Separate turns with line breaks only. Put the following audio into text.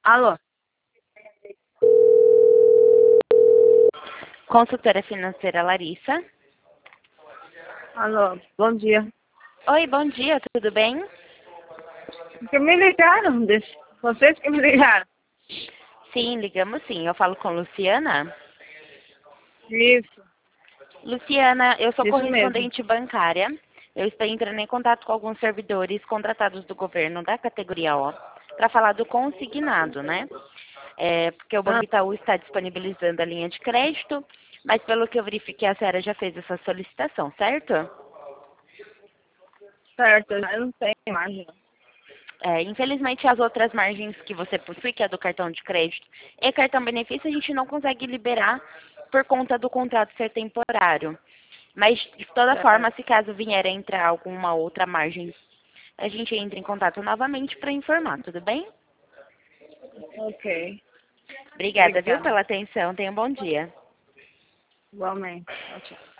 Alô?
Consultora financeira Larissa.
Alô, bom dia.
Oi, bom dia, tudo bem?
Que me ligaram? Vocês que me ligaram.
Sim, ligamos sim. Eu falo com Luciana.
Isso,
Luciana, eu sou
isso mesmo.
correspondente bancária. Eu estou entrando em contato com alguns servidores contratados do governo da categoria O para falar do consignado, né? Porque o
Ah,
Banco Itaú está disponibilizando a linha de crédito, mas pelo que eu verifiquei, a senhora já fez essa solicitação, certo?
certo, eu não tenho imagem.
Infelizmente, as outras margens que você possui, que é do cartão de crédito e cartão benefício, a gente não consegue liberar por conta do contrato ser temporário. Mas, de toda forma,
Certo,
se caso vier a entrar alguma outra margem, a gente entra em contato novamente para informar, tudo bem?
ok.
Obrigada, viu,
Obrigada.
pela atenção. Tenha um bom dia.
Igualmente. Tchau, tchau.